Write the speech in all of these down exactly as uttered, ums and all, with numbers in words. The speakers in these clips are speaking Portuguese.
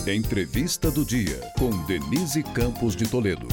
Entrevista do dia com Denise Campos de Toledo.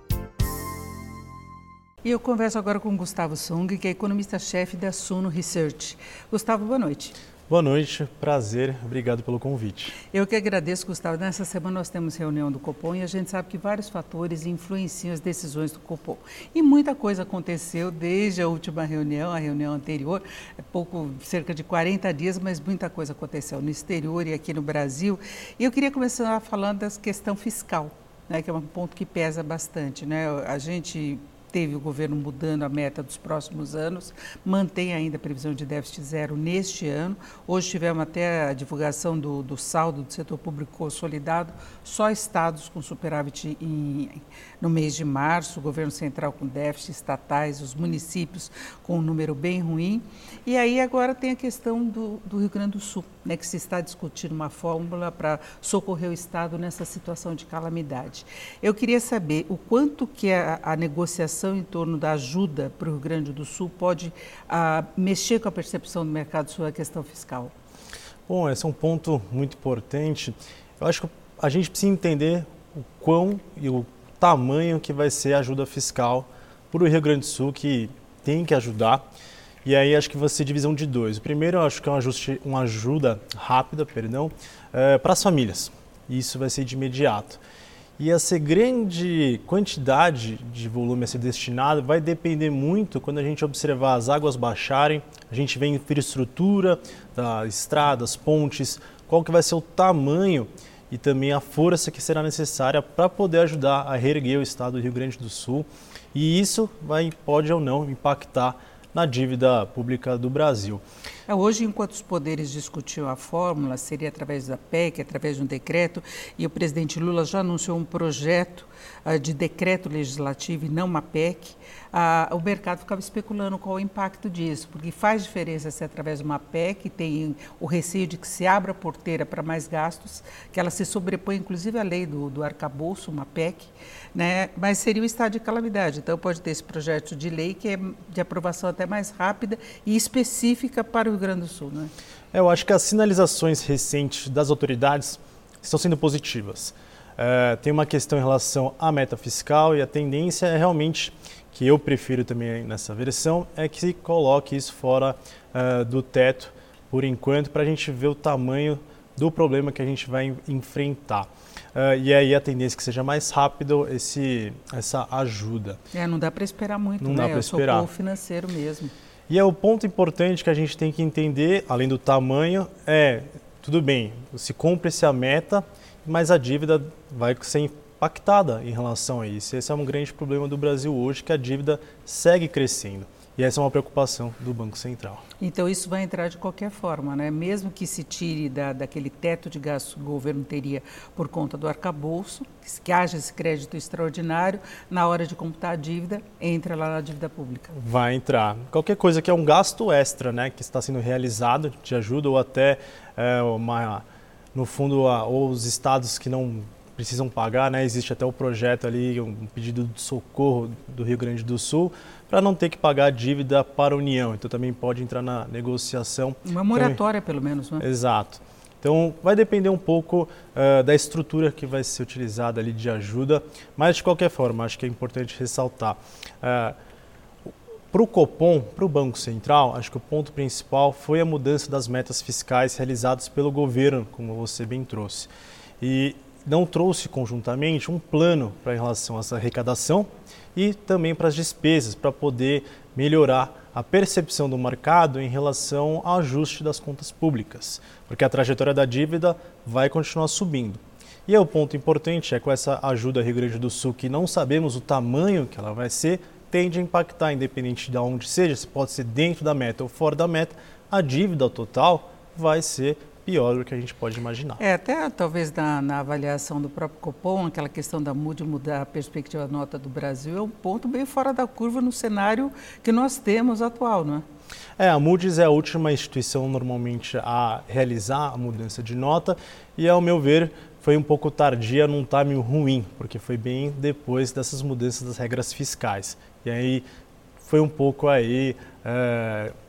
E eu converso agora com Gustavo Sung, que é economista-chefe da Suno Research. Gustavo, boa noite. Boa noite, prazer, obrigado pelo convite. Eu que agradeço, Gustavo. Nessa semana nós temos reunião do Copom e a gente sabe que vários fatores influenciam as decisões do Copom. E muita coisa aconteceu desde a última reunião, a reunião anterior, é pouco, cerca de quarenta dias, mas muita coisa aconteceu no exterior e aqui no Brasil. E eu queria começar falando da questão fiscal, né, que é um ponto que pesa bastante, né? A gente teve o governo mudando a meta dos próximos anos, mantém ainda a previsão de déficit zero neste ano. Hoje tivemos até a divulgação do, do saldo do setor público consolidado, só estados com superávit em, no mês de março, o governo central com déficit, estatais, os municípios com um número bem ruim. E aí agora tem a questão do, do Rio Grande do Sul, né, que se está discutindo uma fórmula para socorrer o estado nessa situação de calamidade. Eu queria saber o quanto que a, a negociação em torno da ajuda para o Rio Grande do Sul pode ah, mexer com a percepção do mercado sobre a questão fiscal. Bom, esse é um ponto muito importante. Eu acho que a gente precisa entender o quão e o tamanho que vai ser a ajuda fiscal para o Rio Grande do Sul, que tem que ajudar. E aí acho que vai ser divisão de dois. O primeiro, eu acho que é um ajuste, uma ajuda rápida, perdão, é, para as famílias. Isso vai ser de imediato. E essa grande quantidade de volume a ser destinado vai depender muito quando a gente observar as águas baixarem, a gente vê a infraestrutura, das estradas, pontes, qual que vai ser o tamanho e também a força que será necessária para poder ajudar a reerguer o estado do Rio Grande do Sul. E isso vai, pode ou não impactar na dívida pública do Brasil. Hoje, enquanto os poderes discutiam a fórmula, seria através da P E C, através de um decreto, e o presidente Lula já anunciou um projeto uh, de decreto legislativo e não uma P E C, uh, o mercado ficava especulando qual o impacto disso, porque faz diferença se através de uma P E C, tem o receio de que se abra a porteira para mais gastos, que ela se sobrepõe inclusive à lei do, do arcabouço, uma P E C, né? Mas seria o estado de calamidade, então pode ter esse projeto de lei que é de aprovação até mais rápida e específica para o Rio Grande do Sul, né? É, eu acho que as sinalizações recentes das autoridades estão sendo positivas. É, tem uma questão em relação à meta fiscal e a tendência é realmente, que eu prefiro também nessa versão, é que se coloque isso fora é, do teto por enquanto, para a gente ver o tamanho do problema que a gente vai enfrentar. Uh, e aí a tendência é que seja mais rápido esse, essa ajuda. É, não dá para esperar muito, não né? Dá para esperar. É o socorro financeiro mesmo. E é o ponto importante que a gente tem que entender, além do tamanho, é, tudo bem, se cumpre-se a meta, mas a dívida vai ser impactada em relação a isso. Esse é um grande problema do Brasil hoje, que a dívida segue crescendo. E essa é uma preocupação do Banco Central. Então isso vai entrar de qualquer forma, né? Mesmo que se tire da, daquele teto de gasto que o governo teria por conta do arcabouço, que, que haja esse crédito extraordinário, na hora de computar a dívida, entra lá na dívida pública. Vai entrar. Qualquer coisa que é um gasto extra, né, que está sendo realizado de ajuda, ou até, é, uma, no fundo, a, ou os estados que não precisam pagar, né? Existe até o projeto ali, um pedido de socorro do Rio Grande do Sul, para não ter que pagar a dívida para a União. Então também pode entrar na negociação. Uma moratória, então, pelo menos, né? Exato. Então vai depender um pouco uh, da estrutura que vai ser utilizada ali de ajuda, mas de qualquer forma, acho que é importante ressaltar. Uh, para o Copom, para o Banco Central, acho que o ponto principal foi a mudança das metas fiscais realizadas pelo governo, como você bem trouxe. E não trouxe conjuntamente um plano para em relação a essa arrecadação e também para as despesas, para poder melhorar a percepção do mercado em relação ao ajuste das contas públicas, porque a trajetória da dívida vai continuar subindo. E é o ponto importante é com essa ajuda ao Rio Grande do Sul, que não sabemos o tamanho que ela vai ser, tende a impactar, independente de onde seja, se pode ser dentro da meta ou fora da meta, a dívida total vai ser pior do que a gente pode imaginar. É, até talvez na, na avaliação do próprio Copom, aquela questão da Moody mudar a perspectiva da nota do Brasil é um ponto bem fora da curva no cenário que nós temos atual, não é? É, a Moody's é a última instituição normalmente a realizar a mudança de nota e, ao meu ver, foi um pouco tardia num timing ruim, porque foi bem depois dessas mudanças das regras fiscais. E aí foi um pouco aí... É,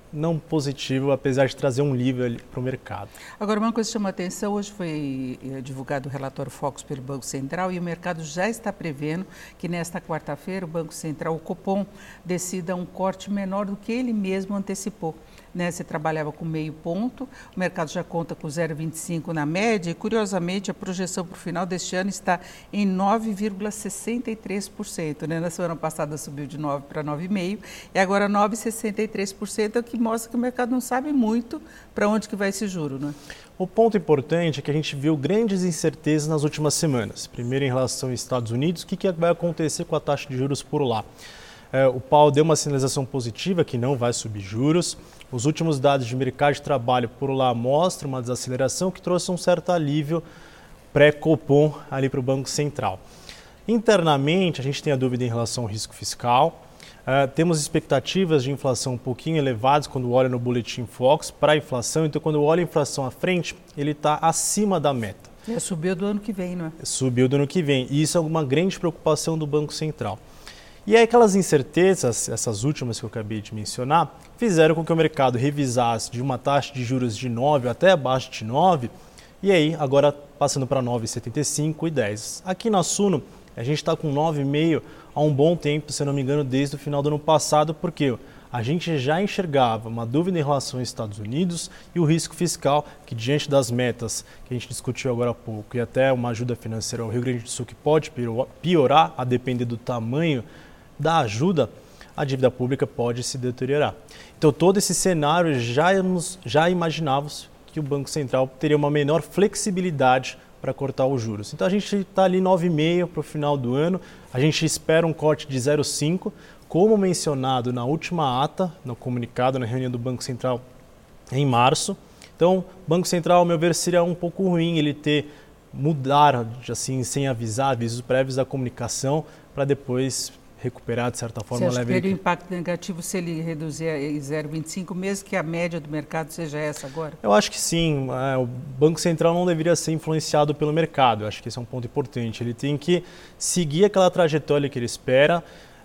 não positivo, apesar de trazer um alívio para o mercado. Agora, uma coisa que chama a atenção, hoje foi divulgado o relatório Focus pelo Banco Central e o mercado já está prevendo que nesta quarta-feira o Banco Central, o Copom, decida um corte menor do que ele mesmo antecipou. Né, você trabalhava com meio ponto, o mercado já conta com zero vírgula vinte e cinco na média e, curiosamente, a projeção para o final deste ano está em nove vírgula sessenta e três por cento. Né? Na semana passada subiu de nove para nove vírgula cinco por cento e agora nove vírgula sessenta e três por cento, é o que mostra que o mercado não sabe muito para onde que vai esse juro. Né? O ponto importante é que a gente viu grandes incertezas nas últimas semanas. Primeiro, em relação aos Estados Unidos, o que, que vai acontecer com a taxa de juros por lá? É, o Powell deu uma sinalização positiva que não vai subir juros. Os últimos dados de mercado de trabalho por lá mostram uma desaceleração que trouxe um certo alívio pré-Copom ali para o Banco Central. Internamente, a gente tem a dúvida em relação ao risco fiscal. Uh, temos expectativas de inflação um pouquinho elevadas quando olha no Boletim Focus para a inflação. Então, quando olha a inflação à frente, ele está acima da meta. É, subiu do ano que vem, não é? Subiu do ano que vem. E isso é uma grande preocupação do Banco Central. E aí aquelas incertezas, essas últimas que eu acabei de mencionar, fizeram com que o mercado revisasse de uma taxa de juros de nove até abaixo de nove, e aí agora passando para nove vírgula setenta e cinco e dez. Aqui na Suno, a gente está com nove vírgula cinco há um bom tempo, se não me engano, desde o final do ano passado, porque a gente já enxergava uma dúvida em relação aos Estados Unidos e o risco fiscal, que diante das metas que a gente discutiu agora há pouco, e até uma ajuda financeira ao Rio Grande do Sul que pode piorar a depender do tamanho da ajuda, a dívida pública pode se deteriorar. Então, todo esse cenário já, já imaginávamos que o Banco Central teria uma menor flexibilidade para cortar os juros. Então, a gente está ali nove vírgula cinco para o final do ano, a gente espera um corte de zero vírgula cinco, como mencionado na última ata, no comunicado, na reunião do Banco Central em março. Então, o Banco Central, ao meu ver, seria um pouco ruim ele ter mudar, assim, sem avisar, avisos prévios da comunicação, para depois recuperar, de certa forma, Você acha leve... que teria um impacto negativo se ele reduzir em zero vírgula vinte e cinco, mesmo que a média do mercado seja essa agora? Eu acho que sim. O Banco Central não deveria ser influenciado pelo mercado. Eu acho que esse é um ponto importante. Ele tem que seguir aquela trajetória que ele espera,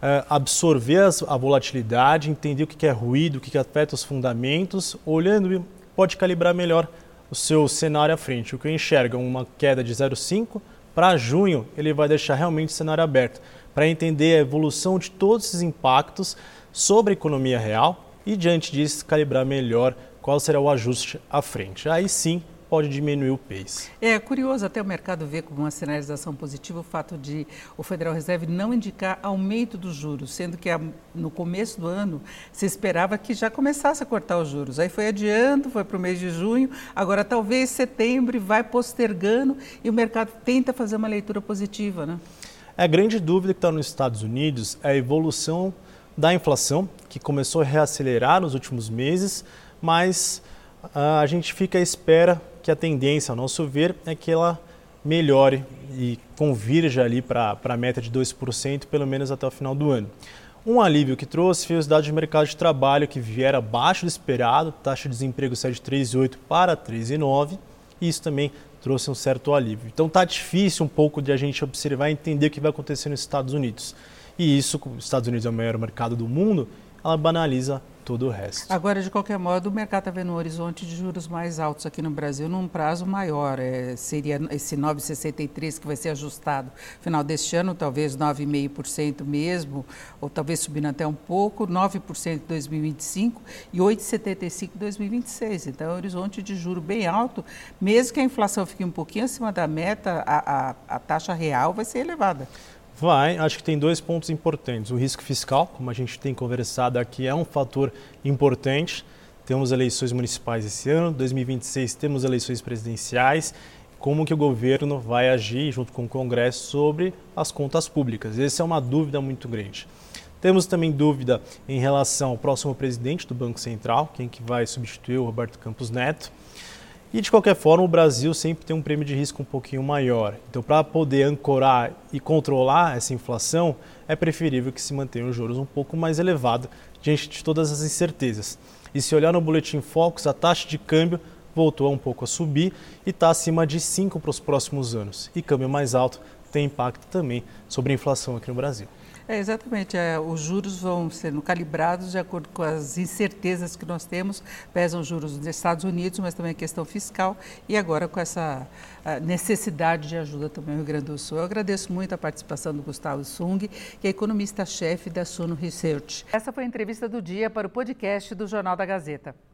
absorver a volatilidade, entender o que é ruído, o que afeta os fundamentos, olhando, pode calibrar melhor o seu cenário à frente. O que eu enxergo é uma queda de zero vírgula cinco, para junho ele vai deixar realmente o cenário aberto, para entender a evolução de todos esses impactos sobre a economia real e, diante disso, calibrar melhor qual será o ajuste à frente. Aí sim pode diminuir o pace. É curioso até o mercado ver como uma sinalização positiva o fato de o Federal Reserve não indicar aumento dos juros, sendo que no começo do ano se esperava que já começasse a cortar os juros. Aí foi adiando, foi para o mês de junho, agora talvez setembro vai postergando e o mercado tenta fazer uma leitura positiva, né? A grande dúvida que está nos Estados Unidos é a evolução da inflação, que começou a reacelerar nos últimos meses, mas uh, a gente fica à espera que a tendência, ao nosso ver, é que ela melhore e convirja ali para a meta de dois por cento, pelo menos até o final do ano. Um alívio que trouxe foi os dados de mercado de trabalho, que vieram abaixo do esperado, taxa de desemprego saiu de três vírgula oito para três vírgula nove, e isso também trouxe um certo alívio. Então está difícil um pouco de a gente observar e entender o que vai acontecer nos Estados Unidos. E isso, como os Estados Unidos é o maior mercado do mundo, ela banaliza todo o resto. Agora, de qualquer modo, o mercado está vendo um horizonte de juros mais altos aqui no Brasil num prazo maior. É, seria esse nove vírgula sessenta e três que vai ser ajustado no final deste ano, talvez nove vírgula cinco por cento mesmo, ou talvez subindo até um pouco, nove por cento em dois mil e vinte e cinco e oito vírgula setenta e cinco em dois mil e vinte e seis. Então, é um horizonte de juro bem alto, mesmo que a inflação fique um pouquinho acima da meta, a, a, a taxa real vai ser elevada. Vai, acho que tem dois pontos importantes. O risco fiscal, como a gente tem conversado aqui, é um fator importante. Temos eleições municipais esse ano, dois mil e vinte e seis temos eleições presidenciais. Como que o governo vai agir junto com o Congresso sobre as contas públicas? Essa é uma dúvida muito grande. Temos também dúvida em relação ao próximo presidente do Banco Central, quem que vai substituir o Roberto Campos Neto. E, de qualquer forma, o Brasil sempre tem um prêmio de risco um pouquinho maior. Então, para poder ancorar e controlar essa inflação, é preferível que se mantenham os juros um pouco mais elevados diante de todas as incertezas. E se olhar no Boletim Focus, a taxa de câmbio voltou um pouco a subir e está acima de cinco para os próximos anos. E câmbio mais alto tem impacto também sobre a inflação aqui no Brasil. É, exatamente. É, os juros vão sendo calibrados de acordo com as incertezas que nós temos. Pesam os juros dos Estados Unidos, mas também a questão fiscal e agora com essa necessidade de ajuda também no Rio Grande do Sul. Eu agradeço muito a participação do Gustavo Sung, que é economista-chefe da Suno Research. Essa foi a entrevista do dia para o podcast do Jornal da Gazeta.